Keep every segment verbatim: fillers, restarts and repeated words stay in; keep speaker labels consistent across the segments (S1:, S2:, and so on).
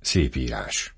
S1: Szép írás.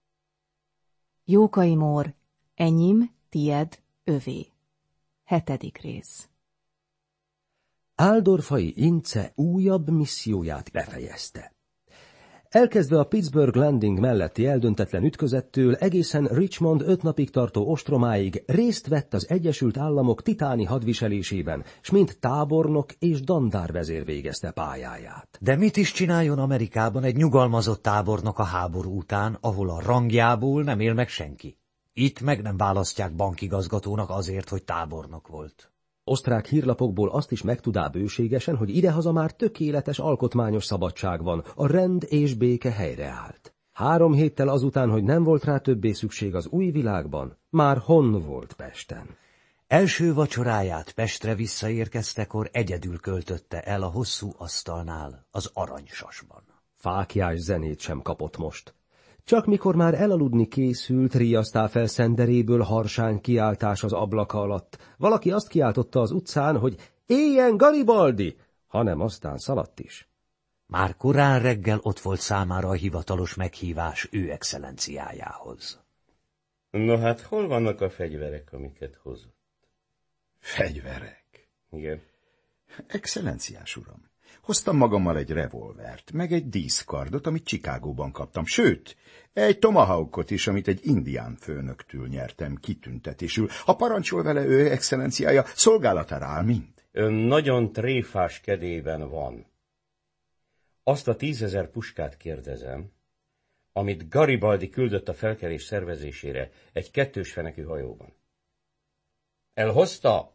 S2: Jókai Mór, enyém, tied, övé. Hetedik rész.
S3: Áldorfai Ince újabb misszióját befejezte. Elkezdve a Pittsburgh Landing melletti eldöntetlen ütközettől egészen Richmond öt napig tartó ostromáig részt vett az Egyesült Államok titáni hadviselésében, s mint tábornok és dandárvezér végezte pályáját.
S4: De mit is csináljon Amerikában egy nyugalmazott tábornok a háború után, ahol a rangjából nem él meg senki? Itt meg nem választják bankigazgatónak azért, hogy tábornok volt.
S3: Osztrák hírlapokból azt is megtudá bőségesen, hogy idehaza már tökéletes alkotmányos szabadság van, a rend és béke helyreállt. Három héttel azután, hogy nem volt rá többé szükség az új világban, már honn volt Pesten.
S4: Első vacsoráját Pestre visszaérkeztekor egyedül költötte el a hosszú asztalnál, az aranysasban.
S3: Fáklyás zenét sem kapott most. Csak mikor már elaludni készült, riasztál fel szenderéből harsány kiáltás az ablaka alatt. Valaki azt kiáltotta az utcán, hogy éljen Garibaldi, hanem aztán szaladt is.
S4: Már korán reggel ott volt számára a hivatalos meghívás ő excellenciájához.
S5: No hát, hol vannak a fegyverek, amiket hozott?
S1: Fegyverek?
S5: Igen.
S1: Excellenciás uram, hoztam magammal egy revolvert, meg egy díszkardot, amit Chicagóban kaptam, sőt, egy tomahawkot is, amit egy indián főnöktől nyertem kitüntetésül. Ha parancsol vele ő excellenciája, szolgálatára áll mind.
S5: Ön nagyon tréfás kedében van. Azt a tízezer puskát kérdezem, amit Garibaldi küldött a felkelés szervezésére egy kettős fenekű hajóban. Elhozta?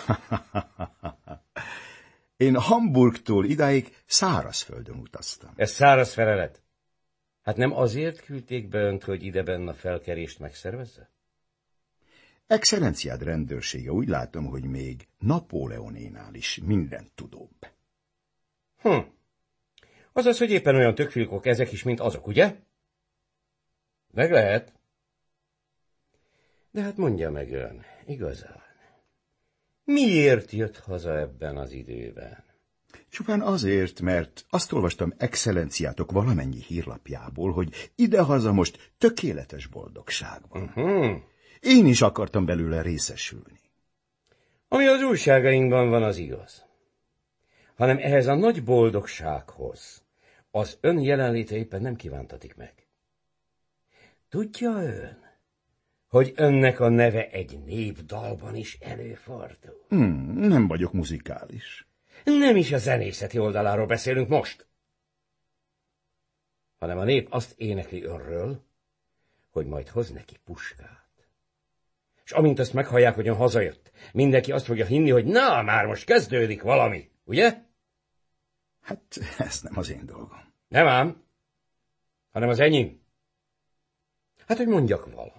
S1: Én Hamburgtól idáig szárazföldön utaztam.
S5: Ez száraz felelet. Hát nem azért küldték be önt, hogy idebenn a felkerést megszervezze?
S1: Excellenciád rendőrsége, úgy látom, hogy még Napóleonénál is mindent tudóbb.
S5: Hm. Azaz, hogy éppen olyan tökfilkok ezek is, mint azok, ugye? Meg lehet. De hát mondja meg ön, igazán. Miért jött haza ebben az időben?
S1: Csupán azért, mert azt olvastam excellenciátok valamennyi hírlapjából, hogy idehaza most tökéletes boldogság van.
S5: Uh-huh.
S1: Én is akartam belőle részesülni.
S5: Ami az újságainkban van, az igaz. Hanem ehhez a nagy boldogsághoz az ön jelenléte éppen nem kívántatik meg. Tudja ön, hogy önnek a neve egy népdalban is előfordul?
S1: Hmm, nem vagyok muzikális.
S5: Nem is a zenészeti oldaláról beszélünk most, hanem a nép azt énekli önről, hogy majd hoz neki puskát. És amint azt meghallják, hogy ön hazajött, mindenki azt fogja hinni, hogy na, már most kezdődik valami, ugye?
S1: Hát ez nem az én dolgom.
S5: Nem ám, hanem az enyém. Hát, hogy mondjak valamit.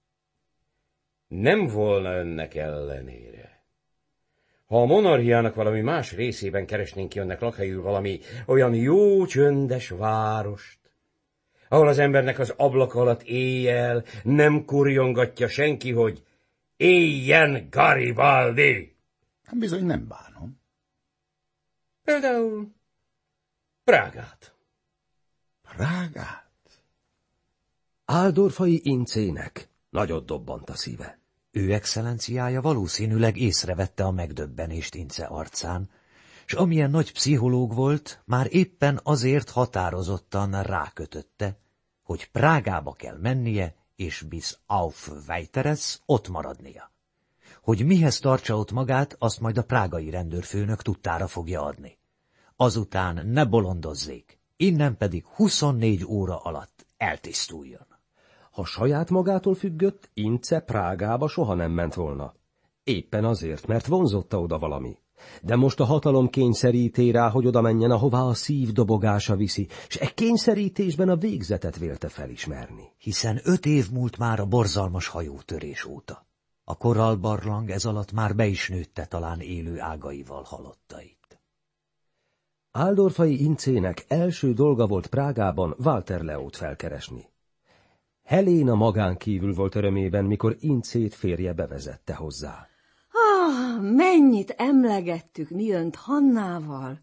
S5: Nem volna önnek ellenére, ha a monarchiának valami más részében keresnénk ki önnek lakhelyül valami olyan jó, csöndes várost, ahol az embernek az ablak alatt éjjel nem kurjongatja senki, hogy éljen Garibaldi.
S1: Hát bizony nem bánom.
S5: Például Prágát.
S1: Prágát?
S3: Áldorfai Incének nagyot dobbant a szíve.
S4: Ő excellenciája valószínűleg észrevette a megdöbbenést Ince arcán, s amilyen nagy pszichológ volt, már éppen azért határozottan rákötötte, hogy Prágába kell mennie, és bis auf weiteres ott maradnia. Hogy mihez tartsa ott magát, azt majd a prágai rendőrfőnök tudtára fogja adni. Azután ne bolondozzék, innen pedig huszonnégy óra alatt eltisztuljon.
S3: Ha saját magától függött, Ince Prágába soha nem ment volna. Éppen azért, mert vonzotta oda valami. De most a hatalom kényszeríté rá, hogy oda menjen, ahová a szív dobogása viszi, s e kényszerítésben a végzetet vélte felismerni.
S4: Hiszen öt év múlt már a borzalmas hajótörés óta. A korallbarlang ez alatt már be is nőtte talán élő ágaival halottait.
S3: Áldorfai Incének első dolga volt Prágában Walter Leót felkeresni. Helena magán kívül volt örömében, mikor Incét férje bevezette hozzá.
S6: Ah, mennyit emlegettük mi önt Hannával.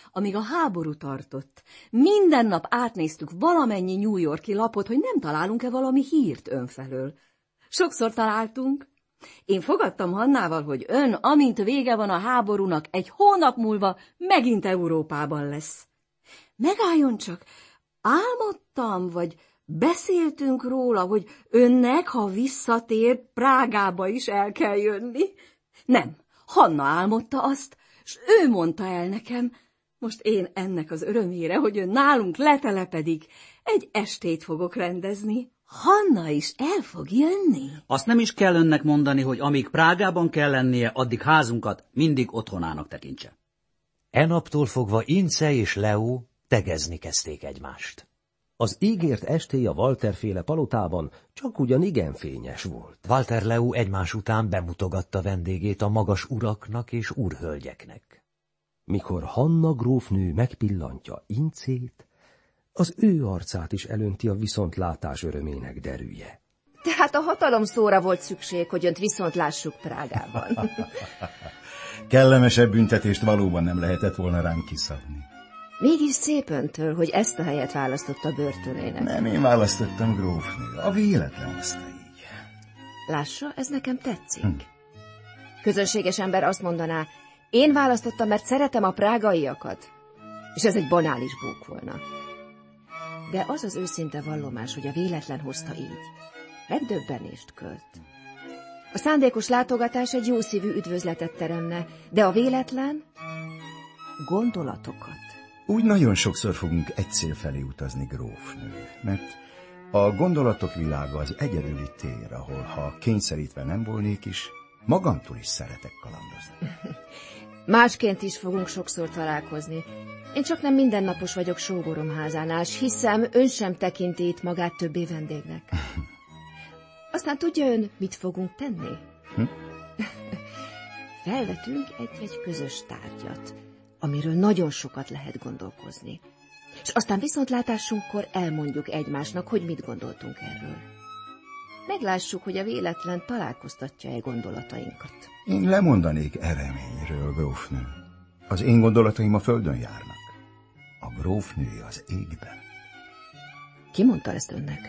S6: amíg a háború tartott. Minden nap átnéztük valamennyi New York-i lapot, hogy nem találunk-e valami hírt önfelől. Sokszor találtunk. Én fogadtam Hannával, hogy ön, amint vége van a háborúnak, egy hónap múlva megint Európában lesz. Megálljon csak, álmodtam, vagy beszéltünk róla, hogy önnek, ha visszatér, Prágába is el kell jönni. Nem, Hanna álmodta azt, s ő mondta el nekem. Most én ennek az örömére, hogy ön nálunk letelepedik, egy estét fogok rendezni. Hanna is el fog jönni.
S7: Azt nem is kell önnek mondani, hogy amíg Prágában kell lennie, addig házunkat mindig otthonának tekintse.
S4: E naptól fogva Ince és Leo tegezni kezdték egymást.
S3: Az ígért estély a Walter-féle palotában csak ugyan igen fényes volt.
S4: Walter Leo egymás után bemutogatta vendégét a magas uraknak és úrhölgyeknek.
S3: Mikor Hanna grófnő megpillantja Incét, az ő arcát is elönti a viszontlátás örömének derűje.
S8: Tehát a hatalom szóra volt szükség, hogy önt viszont lássuk Prágában.
S1: Kellemesebb büntetést valóban nem lehetett volna ránk kiszabni.
S8: Mégis szép öntől, hogy ezt a helyet választotta börtönének.
S1: Nem én választottam, grófnő. A véletlen hozta így.
S8: Lássa, ez nekem tetszik. Hm. Közönséges ember azt mondaná, én választottam, mert szeretem a prágaiakat. És ez egy banális bók volna. De az az őszinte vallomás, hogy a véletlen hozta így. Megdöbbenést költ. A szándékos látogatás egy jószívű üdvözletet teremne, de a véletlen gondolatokat.
S1: Úgy nagyon sokszor fogunk egy cél felé utazni, grófnő, mert a gondolatok világa az egyedüli tér, ahol, ha kényszerítve nem volnék is, magamtól is szeretek kalandozni.
S8: Másként is fogunk sokszor találkozni. Én csak nem mindennapos vagyok sógorom házánál, s hiszem, ön sem tekinti itt magát többé vendégnek. Aztán tudja ön, mit fogunk tenni? Hm? Felvetünk egy-egy közös tárgyat, amiről nagyon sokat lehet gondolkozni. És aztán viszontlátásunkkor elmondjuk egymásnak, hogy mit gondoltunk erről. Meglássuk, hogy a véletlen találkoztatja-e gondolatainkat.
S1: Én lemondanék e reményről, grófnő. Az én gondolataim a földön járnak. A grófnői az égben.
S8: Ki mondta ezt önnek?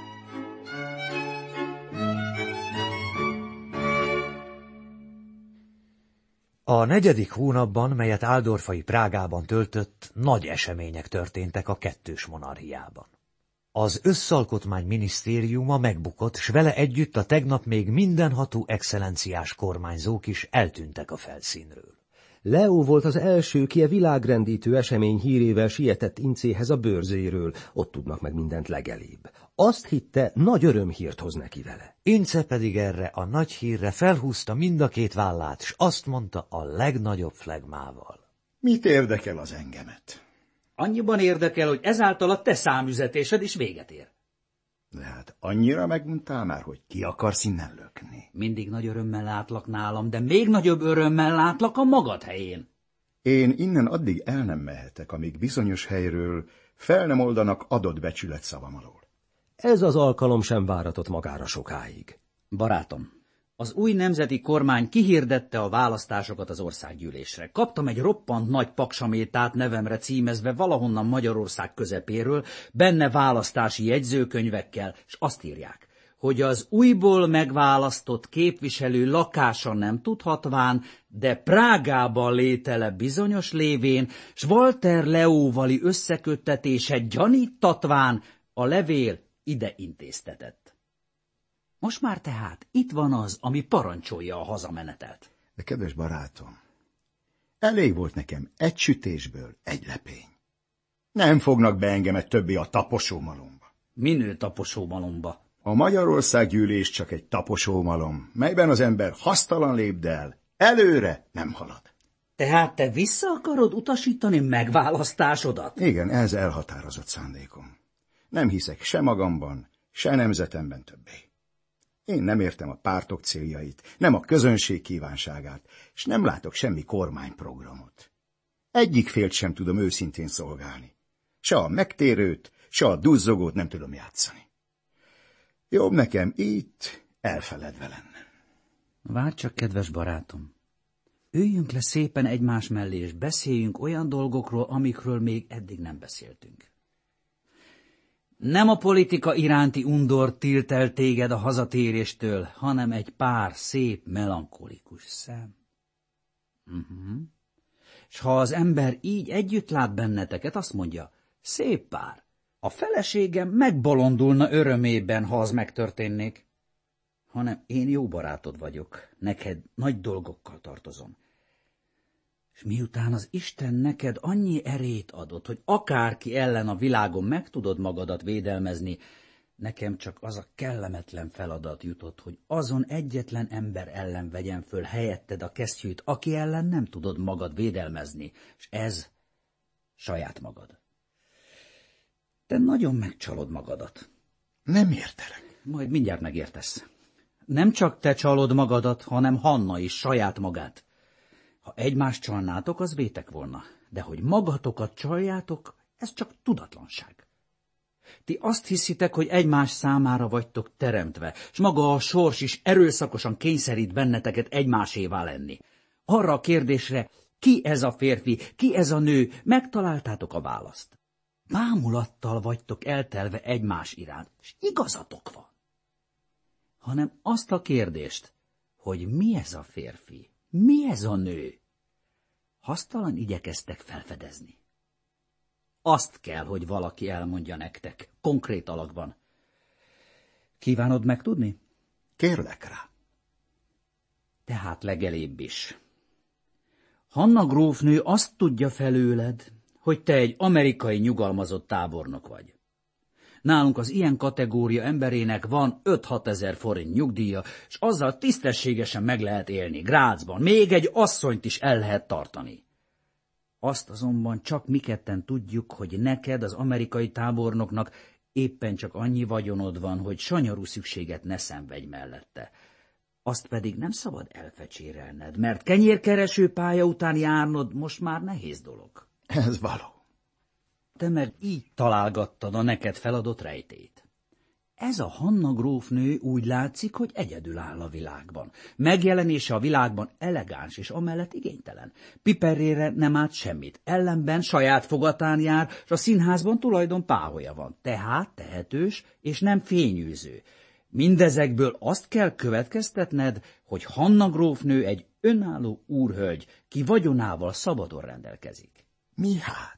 S4: A negyedik hónapban, melyet Áldorfai Prágában töltött, nagy események történtek a kettős monarchiában. Az összalkotmány minisztériuma megbukott, s vele együtt a tegnap még mindenható excellenciás kormányzók is eltűntek a felszínről.
S3: Leo volt az első, ki a világrendítő esemény hírével sietett Incéhez a bőrzéről, ott tudnak meg mindent legelébb. Azt hitte, nagy örömhírt hoz neki vele.
S4: Ince pedig erre a nagy hírre felhúzta mind a két vállát, s azt mondta a legnagyobb flegmával.
S1: Mit érdekel az engemet?
S7: Annyiban érdekel, hogy ezáltal a te számüzetésed is véget ér.
S1: De hát annyira meguntál már, hogy ki akarsz innen lökni.
S7: Mindig nagy örömmel látlak nálam, de még nagyobb örömmel látlak a magad helyén.
S1: Én innen addig el nem mehetek, amíg bizonyos helyről fel nem oldanak adott becsület szavam alól.
S3: Ez az alkalom sem váratott magára sokáig.
S7: Barátom, az új nemzeti kormány kihirdette a választásokat az országgyűlésre. Kaptam egy roppant nagy paksamétát nevemre címezve valahonnan Magyarország közepéről, benne választási jegyzőkönyvekkel, és azt írják, hogy az újból megválasztott képviselő lakása nem tudhatván, de Prágában létele bizonyos lévén, s Walter Leóvali összeköttetése gyanítatván a levél ide intéztetett. Most már tehát itt van az, ami parancsolja a hazamenetet.
S1: De kedves barátom, elég volt nekem egy sütésből egy lepény. Nem fognak be engemet többé a taposómalomba.
S7: Minő taposómalomba?
S1: A Magyarországgyűlés csak egy taposómalom, melyben az ember hasztalan lépdel, előre nem halad.
S7: Tehát te vissza akarod utasítani megválasztásodat?
S1: Igen, ez elhatározott szándékom. Nem hiszek se magamban, se nemzetemben többé. Én nem értem a pártok céljait, nem a közönség kívánságát, és nem látok semmi kormányprogramot. Egyik félt sem tudom őszintén szolgálni. Se a megtérőt, se a duzzogót nem tudom játszani. Jobb nekem itt elfeledve lenne.
S7: Várj csak, kedves barátom. Üljünk le szépen egymás mellé, és beszéljünk olyan dolgokról, amikről még eddig nem beszéltünk. Nem a politika iránti undor tilt el téged a hazatéréstől, hanem egy pár szép, melankolikus szem. Uh-huh. És ha az ember így együtt lát benneteket, azt mondja, szép pár, a feleségem megbolondulna örömében, ha az megtörténnék. Hanem én jó barátod vagyok, neked nagy dolgokkal tartozom. És miután az Isten neked annyi erét adott, hogy akárki ellen a világon meg tudod magadat védelmezni, nekem csak az a kellemetlen feladat jutott, hogy azon egyetlen ember ellen vegyem föl helyetted a kesztyűt, aki ellen nem tudod magad védelmezni, és ez saját magad. Te nagyon megcsalod magadat.
S1: Nem értelek.
S7: Majd mindjárt megértesz. Nem csak te csalod magadat, hanem Hanna is saját magát. Ha egymást csalnátok, az vétek volna, de hogy magatokat csaljátok, ez csak tudatlanság. Ti azt hiszitek, hogy egymás számára vagytok teremtve, és maga a sors is erőszakosan kényszerít benneteket egymásévá lenni. Arra a kérdésre, ki ez a férfi, ki ez a nő, megtaláltátok a választ. Bámulattal vagytok eltelve egymás iránt, és igazatok van. Hanem azt a kérdést, hogy mi ez a férfi, mi ez a nő, hasztalan igyekeztek felfedezni. Azt kell, hogy valaki elmondja nektek, konkrét alakban. Kívánod megtudni?
S1: Kérlek rá.
S7: Tehát legelébb is. Hanna grófnő azt tudja felőled, hogy te egy amerikai nyugalmazott tábornok vagy. Nálunk az ilyen kategória emberének van öt-hat ezer forint nyugdíja, és azzal tisztességesen meg lehet élni Grazban, még egy asszonyt is el lehet tartani. Azt azonban csak mi ketten tudjuk, hogy neked, az amerikai tábornoknak éppen csak annyi vagyonod van, hogy sanyarú szükséget ne szenvedj mellette. Azt pedig nem szabad elfecsérelned, mert kenyérkereső pálya után járnod most már nehéz dolog.
S1: Ez való.
S7: Te meg így találgattad a neked feladott rejtét. Ez a Hanna grófnő úgy látszik, hogy egyedül áll a világban. Megjelenése a világban elegáns és amellett igénytelen. Piperére nem árt semmit. Ellenben saját fogatán jár, és a színházban tulajdon páholya van. Tehát tehetős és nem fényűző. Mindezekből azt kell következtetned, hogy Hanna grófnő egy önálló úrhölgy, ki vagyonával szabadon rendelkezik.
S1: Mi hát?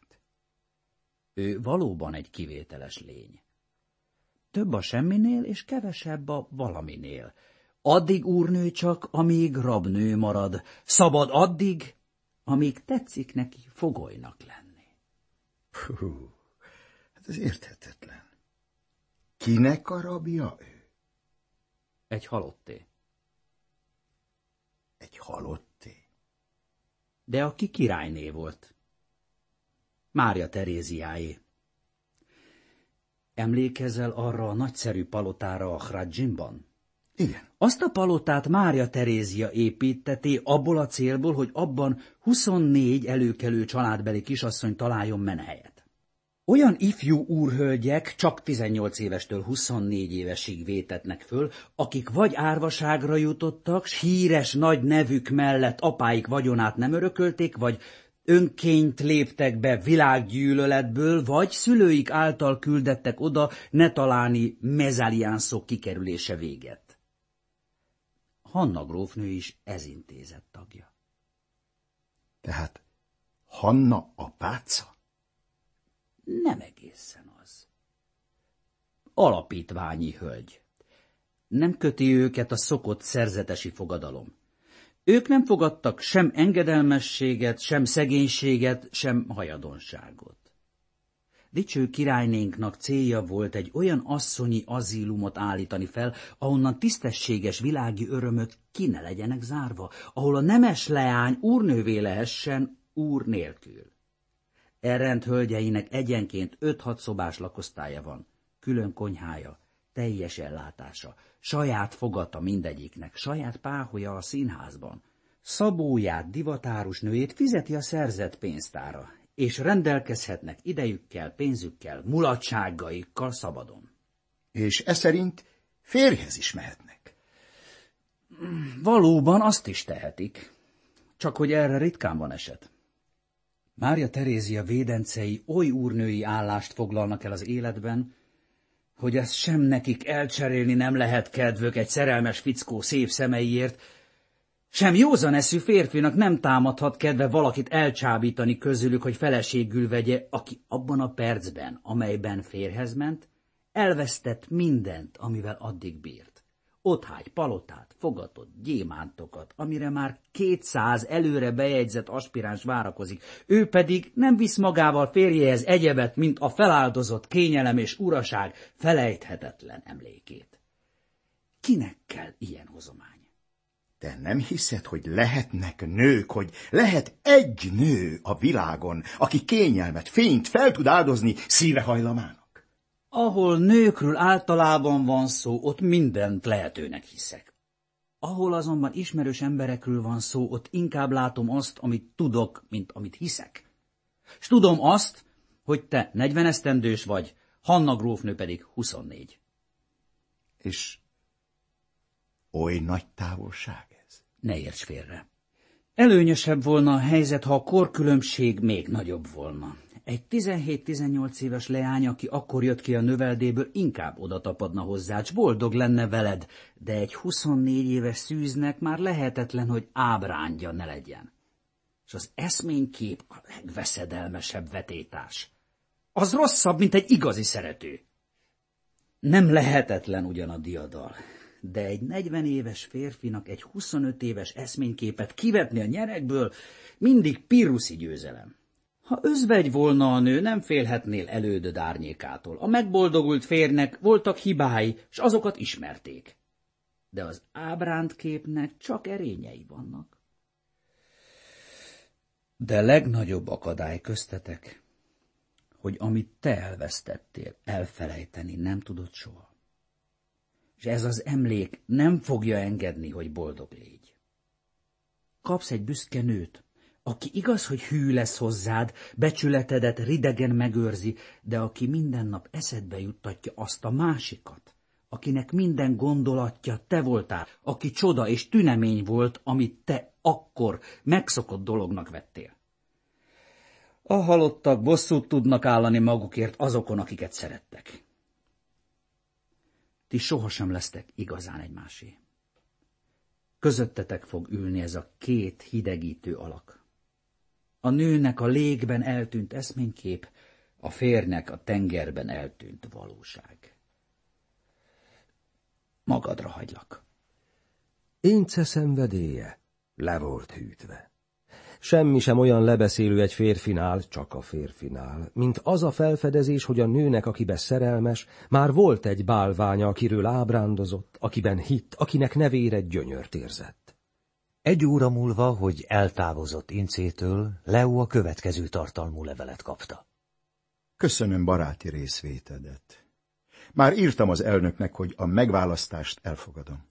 S7: Ő valóban egy kivételes lény. Több a semminél, és kevesebb a valaminél. Addig úrnő csak, amíg rabnő marad. Szabad addig, amíg tetszik neki fogolynak lenni.
S1: Hú, hát ez érthetetlen. Kinek a rabja ő?
S7: Egy halotté.
S1: Egy halotté?
S7: De aki királyné volt. Mária Teréziáé. Emlékezel arra a nagyszerű palotára a Hradzsimban?
S1: Igen.
S7: Azt a palotát Mária Terézia építteté abból a célból, hogy abban huszonnégy előkelő családbeli kisasszony találjon menhelyet. Olyan ifjú úrhölgyek csak tizennyolc évestől huszonnégy évesig vétetnek föl, akik vagy árvaságra jutottak, s híres nagy nevük mellett apáik vagyonát nem örökölték, vagy önként léptek be világgyűlöletből, vagy szülőik által küldettek oda netaláni mezaliánszok kikerülése véget. Hanna grófnő is ez intézet tagja.
S1: Tehát Hanna apáca?
S7: Nem egészen az. Alapítványi hölgy. Nem köti őket a szokott szerzetesi fogadalom. Ők nem fogadtak sem engedelmességet, sem szegénységet, sem hajadonságot. Dicső királynénknak célja volt egy olyan asszonyi azilumot állítani fel, ahonnan tisztességes világi örömök ki ne legyenek zárva, ahol a nemes leány úrnővé lehessen úr nélkül. Errend hölgyeinek egyenként öt-hat szobás lakosztálya van, külön konyhája, teljes ellátása, saját fogata mindegyiknek, saját páholya a színházban. Szabóját, divatárus nőjét fizeti a szerzett pénztára, és rendelkezhetnek idejükkel, pénzükkel, mulatságaikkal szabadon.
S1: És e szerint férjhez is mehetnek.
S7: Valóban azt is tehetik. csak hogy erre ritkán van eset. Mária Terézia védencei oly úrnői állást foglalnak el az életben, hogy ezt sem nekik elcserélni nem lehet kedvük egy szerelmes fickó szép szemeiért, sem józan eszű férfinak nem támadhat kedve valakit elcsábítani közülük, hogy feleségül vegye, aki abban a percben, amelyben férjhez ment, elvesztett mindent, amivel addig bírt. Otthágy palotát, fogatott gyémántokat, amire már kétszáz előre bejegyzett aspiráns várakozik. Ő pedig nem visz magával férjéhez egyebet, mint a feláldozott kényelem és uraság felejthetetlen emlékét. Kinek kell ilyen hozomány?
S1: Te nem hiszed, hogy lehetnek nők, hogy lehet egy nő a világon, aki kényelmet, fényt fel tud áldozni szíve hajlamának?
S7: Ahol nőkről általában van szó, ott mindent lehetőnek hiszek. Ahol azonban ismerős emberekről van szó, ott inkább látom azt, amit tudok, mint amit hiszek. S tudom azt, hogy te negyven esztendős vagy, Hanna grófnő pedig huszonnégy.
S1: És oly nagy távolság ez?
S7: Ne érts félre. Előnyösebb volna a helyzet, ha a korkülönbség még nagyobb volna. Egy tizenhét-tizennyolc éves leány, aki akkor jött ki a növeldéből, inkább oda tapadna hozzá, s boldog lenne veled, de egy huszonnégy éves szűznek már lehetetlen, hogy ábrándja ne legyen. És az eszménykép a legveszedelmesebb vetétás. Az rosszabb, mint egy igazi szerető. Nem lehetetlen ugyan a diadal, de egy negyven éves férfinak egy huszonöt éves eszményképet kivetni a nyerekből mindig pirruszi győzelem. Ha özvegy volna a nő, nem félhetnél elődöd árnyékától. A megboldogult férjnek voltak hibái, s azokat ismerték. De az ábránt képnek csak erényei vannak. De legnagyobb akadály köztetek, hogy amit te elvesztettél, elfelejteni nem tudod soha. És ez az emlék nem fogja engedni, hogy boldog légy. Kapsz egy büszke nőt, aki igaz, hogy hű lesz hozzád, becsületedet ridegen megőrzi, de aki minden nap eszedbe juttatja azt a másikat, akinek minden gondolatja te voltál, aki csoda és tünemény volt, amit te akkor megszokott dolognak vettél. A halottak bosszút tudnak állani magukért azokon, akiket szerettek. Ti sohasem lesztek igazán egymásé. Közöttetek fog ülni ez a két hidegítő alak. A nőnek a légben eltűnt eszménykép, a férnek a tengerben eltűnt valóság. Magadra hagylak.
S3: Énce szenvedélye le volt hűtve. Semmi sem olyan lebeszélő egy férfinál, csak a férfinál, mint az a felfedezés, hogy a nőnek, akiben szerelmes, már volt egy bálványa, akiről ábrándozott, akiben hitt, akinek nevére gyönyört érzett.
S4: Egy óra múlva, hogy eltávozott Incétől, Leo a következő tartalmú levelet kapta.
S1: Köszönöm baráti részvétedet. Már írtam az elnöknek, hogy a megválasztást elfogadom.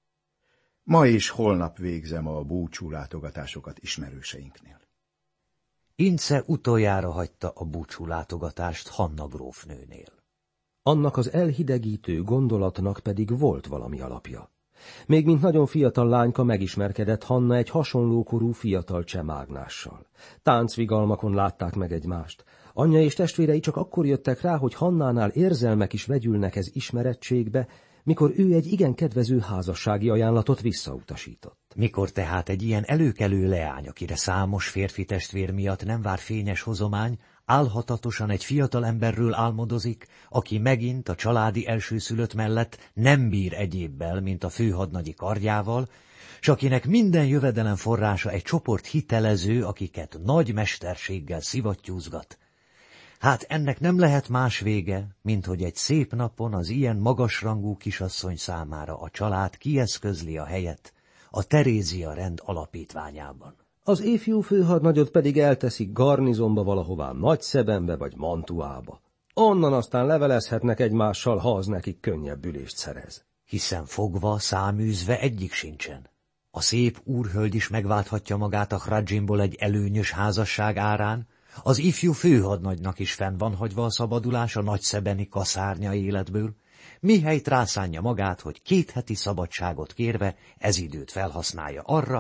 S1: Ma és holnap végzem a búcsú látogatásokat ismerőseinknél.
S4: Ince utoljára hagyta a búcsú látogatást Hanna grófnőnél.
S3: Annak az elhidegítő gondolatnak pedig volt valami alapja. Még mint nagyon fiatal lányka megismerkedett Hanna egy hasonlókorú fiatal csemágnással. Táncvigalmakon látták meg egymást. Anyja és testvérei csak akkor jöttek rá, hogy Hannánál érzelmek is vegyülnek ez ismerettségbe, mikor ő egy igen kedvező házassági ajánlatot visszautasított.
S4: Mikor tehát egy ilyen előkelő leány, akire számos férfi testvér miatt nem vár fényes hozomány, álhatatosan egy fiatal emberről álmodozik, aki megint a családi elsőszülött mellett nem bír egyébbel, mint a főhadnagyi kardjával, s akinek minden jövedelem forrása egy csoport hitelező, akiket nagy mesterséggel szivattyúzgat. Hát ennek nem lehet más vége, mint hogy egy szép napon az ilyen magasrangú kisasszony számára a család kieszközli a helyet a Terézia rend alapítványában.
S3: Az ifjú főhadnagyot pedig elteszik garnizonba valahová Nagyszebenbe vagy Mantuába. Onnan aztán levelezhetnek egymással, ha az nekik könnyebbülést szerez.
S4: Hiszen fogva, száműzve egyik sincsen. A szép úrhölgy is megválthatja magát a Hradzsimból egy előnyös házasság árán, az ifjú főhadnagynak is fenn van hagyva a szabadulás a nagyszebeni kaszárnya életből, mihelyt rászánja magát, hogy két heti szabadságot kérve ez időt felhasználja arra,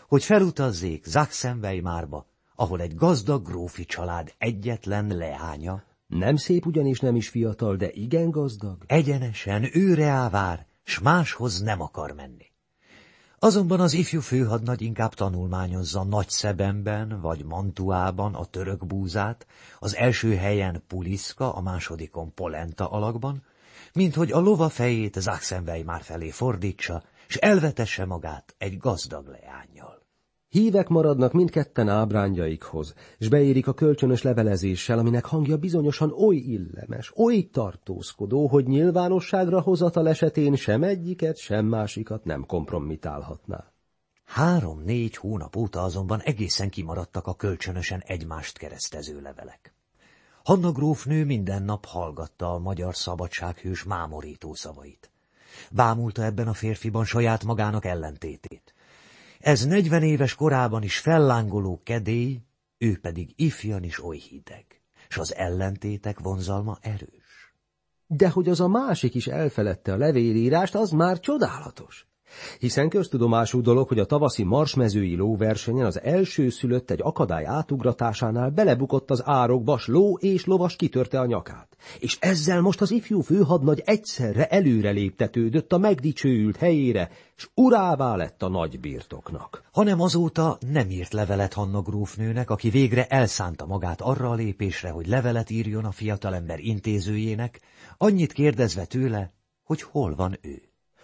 S4: hogy felutazzék Sachsen-Weimárba, ahol egy gazdag grófi család egyetlen leánya,
S3: nem szép ugyanis nem is fiatal, de igen gazdag,
S4: egyenesen őre vár, s máshoz nem akar menni. Azonban az ifjú főhadnagy inkább tanulmányozza Nagyszebenben vagy Mantuában a török búzát, az első helyen Puliszka, a másodikon Polenta alakban, mint hogy a lova fejét Sachsen-Weimar felé fordítsa, s elvetesse magát egy gazdag leánnyal.
S3: Hívek maradnak mindketten ábrányjaikhoz, s beérik a kölcsönös levelezéssel, aminek hangja bizonyosan oly illemes, oly tartózkodó, hogy nyilvánosságra hozatal esetén sem egyiket, sem másikat nem kompromitálhatná.
S4: Három-négy hónap óta azonban egészen kimaradtak a kölcsönösen egymást keresztező levelek. Hanna grófnő minden nap hallgatta a magyar szabadsághős mámorító szavait. Bámulta ebben a férfiban saját magának ellentétét. Ez negyven éves korában is fellángoló kedély, ő pedig ifjan is oly hideg, s az ellentétek vonzalma erős.
S3: De hogy az a másik is elfeledte a levélírást, az már csodálatos. Hiszen köztudomású dolog, hogy a tavaszi marsmezői lóversenyen az első szülött egy akadály átugratásánál belebukott az árokba, s ló és lovas kitörte a nyakát. És ezzel most az ifjú főhadnagy egyszerre előre léptetődött a megdicsőült helyére, s urává lett a nagy birtoknak.
S4: Hanem azóta nem írt levelet Hanna grófnőnek, aki végre elszánta magát arra a lépésre, hogy levelet írjon a fiatalember intézőjének, annyit kérdezve tőle, hogy hol van ő.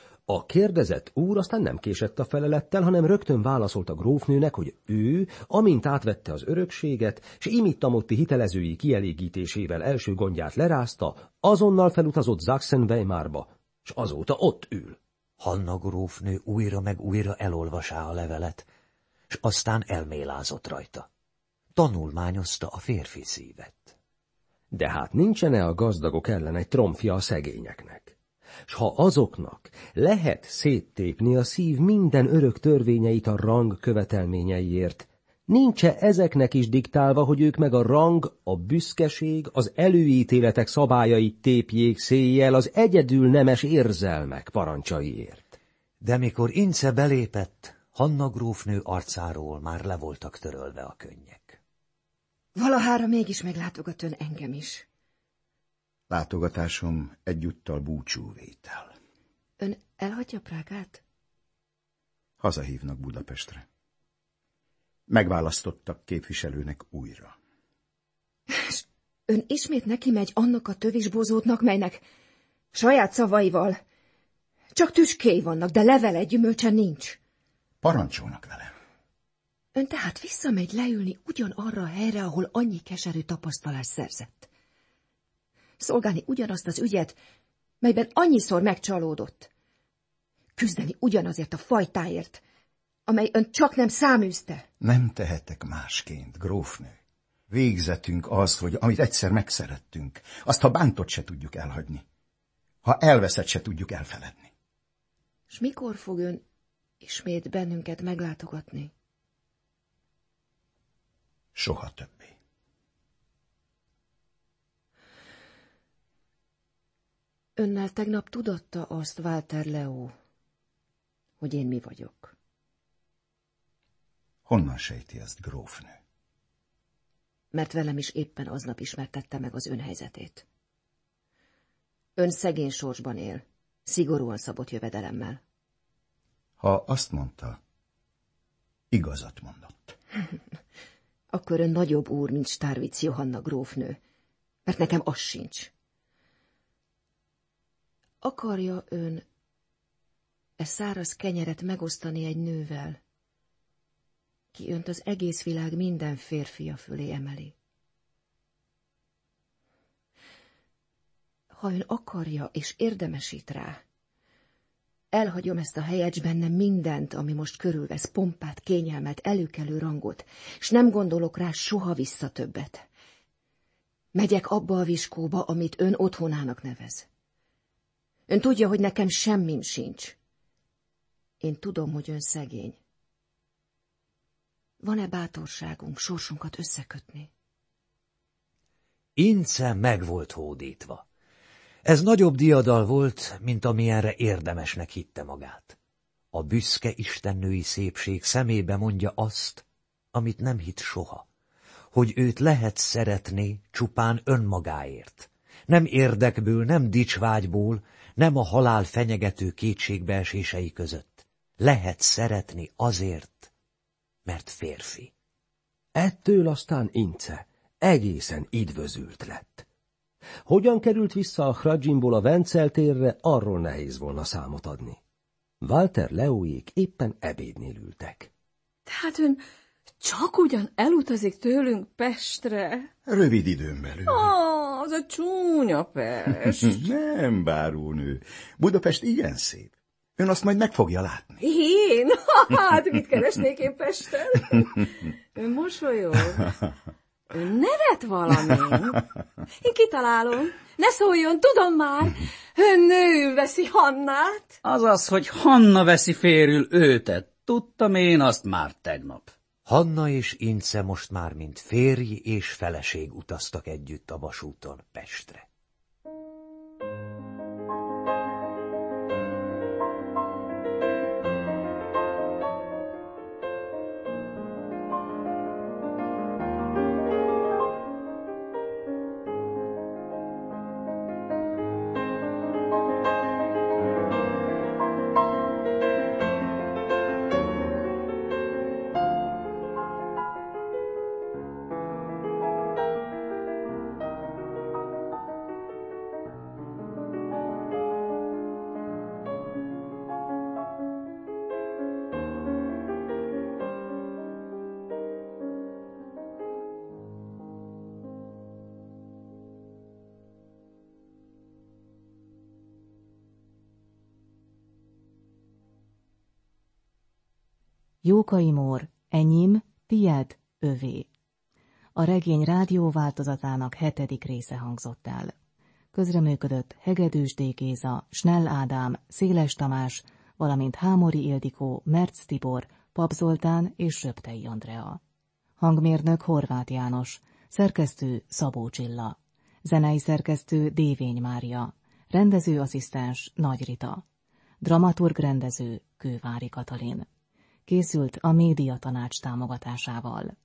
S3: A kérdezett úr aztán nem késett a felelettel, hanem rögtön válaszolt a grófnőnek, hogy ő, amint átvette az örökséget, s imittamotti hitelezői kielégítésével első gondját lerázta, azonnal felutazott Sachsen-Weimárba, s azóta ott ül.
S4: Hanna grófnő újra meg újra elolvasá a levelet, s aztán elmélázott rajta. Tanulmányozta a férfi szívet.
S3: De hát nincsen-e a gazdagok ellen egy tromfja a szegényeknek? S ha azoknak lehet széttépni a szív minden örök törvényeit a rang követelményeiért, nincs-e ezeknek is diktálva, hogy ők meg a rang, a büszkeség, az előítéletek szabályait tépjék széjjel az egyedül nemes érzelmek parancsaiért?
S4: De mikor Ince belépett, Hanna grófnő arcáról már le voltak törölve a könnyek.
S8: Valahára mégis meglátogat ön engem is.
S1: Látogatásom egyúttal búcsúvétel.
S8: Ön elhagyja Prágát?
S1: Hazahívnak Budapestre. Megválasztottak képviselőnek újra.
S8: És ön ismét neki megy annak a tövisbozótnak, melynek saját szavaival csak tüskéi vannak, de levele gyümölcse nincs.
S1: Parancsolnak vele.
S8: Ön tehát visszamegy leülni ugyanarra a helyre, ahol annyi keserű tapasztalást szerzett. Szolgálni ugyanazt az ügyet, melyben annyiszor megcsalódott. Küzdeni ugyanazért a fajtáért, amely ön csak nem száműzte.
S1: Nem tehetek másként, grófnő. Végzetünk az, hogy amit egyszer megszerettünk, azt ha bántott se tudjuk elhagyni. Ha elveszett se tudjuk elfeledni.
S8: S mikor fog ön ismét bennünket meglátogatni?
S1: Soha többé.
S8: Önnel tegnap tudatta azt Walter Leo, hogy én mi vagyok?
S1: Honnan sejti ezt, grófnő?
S8: Mert velem is éppen aznap ismertette meg az ön helyzetét. Ön szegény sorsban él, szigorúan szabott jövedelemmel.
S1: Ha azt mondta, igazat mondott.
S8: Akkor ön nagyobb úr, mint Starwitz Johanna grófnő, mert nekem az sincs. Akarja ön e száraz kenyeret megosztani egy nővel, ki önt az egész világ minden férfia fölé emeli? Ha ön akarja és érdemesít rá, elhagyom ezt a helyet, s bennem mindent, ami most körülvesz, pompát, kényelmet, előkelő rangot, s nem gondolok rá soha vissza többet. Megyek abba a viskóba, amit ön otthonának nevez. Ön tudja, hogy nekem semmim sincs. Én tudom, hogy ön szegény. Van-e bátorságunk sorsunkat összekötni?
S4: Ince meg volt hódítva. Ez nagyobb diadal volt, mint amilyenre érdemesnek hitte magát. A büszke istennői szépség szemébe mondja azt, amit nem hitt soha, hogy őt lehet szeretni csupán önmagáért. Nem érdekből, nem dicsvágyból, nem a halál fenyegető kétségbeesései között. Lehet szeretni azért, mert férfi.
S3: Ettől aztán Ince egészen idvözült lett. Hogyan került vissza a Hradzsimból a Vencel térre, arról nehéz volna számot adni. Walter Leóék éppen ebédnél ültek.
S6: Tehát ön csak ugyan elutazik tőlünk Pestre?
S1: Rövid időn belül.
S6: Ah, az a csúnya Pest.
S1: Nem, bárónő. Budapest igen szép. Ön azt majd meg fogja látni.
S6: Én? Hát mit keresnék én Pesten? Ön mosolyog. Ön nevet valamin. Én kitalálom. Ne szóljon, tudom már. Ön nő veszi Hannát.
S7: Azaz, hogy Hanna veszi férül őtet. Tudtam én azt már tegnap.
S4: Hanna és Ince most már mint férj és feleség utaztak együtt a vasúton Pestre.
S2: Jókai Mór, enyém, tied, övé. A regény rádió változatának hetedik része hangzott el. Közreműködött Hegedűs D. Géza, Snell Ádám, Széles Tamás, valamint Hámori Ildikó, Merc Tibor, Pap Zoltán és Söptei Andrea. Hangmérnök Horváth János, szerkesztő Szabó Csilla, zenei szerkesztő Dévény Mária, rendezőasszisztens Nagy Rita, dramaturg rendező Kővári Katalin. Készült a Média Tanács támogatásával.